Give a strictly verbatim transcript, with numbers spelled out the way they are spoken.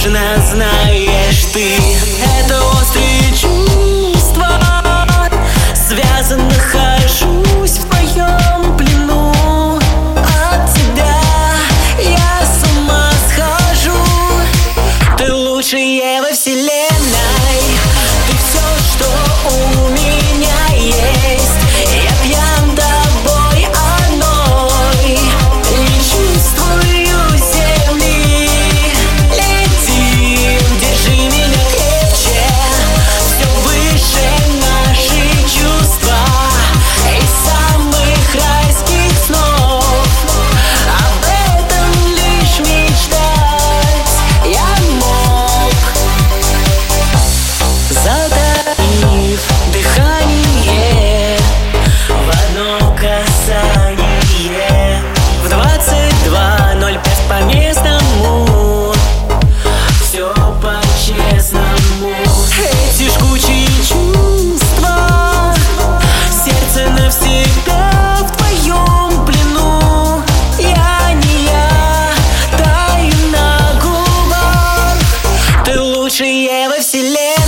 точно знаешь ты. Это острые чувства, связан нахожусь в твоем плену. От тебя я с ума схожу. Ты лучшее во вселенной. Ты все, что у меня есть. Я пьян тобой одной. Не чувствую земли. Летим, держи меня крепче. Все выше наши чувства и самых райских снов. Об этом лишь мечтать я мог. Затаив дыхание в одно касание. В двадцать два ноль пять по местному. Все по-честному. Эти жгучие чувства, сердце навсегда в твоем плену. Я не я, таю на губах. Ты лучшее во вселенной.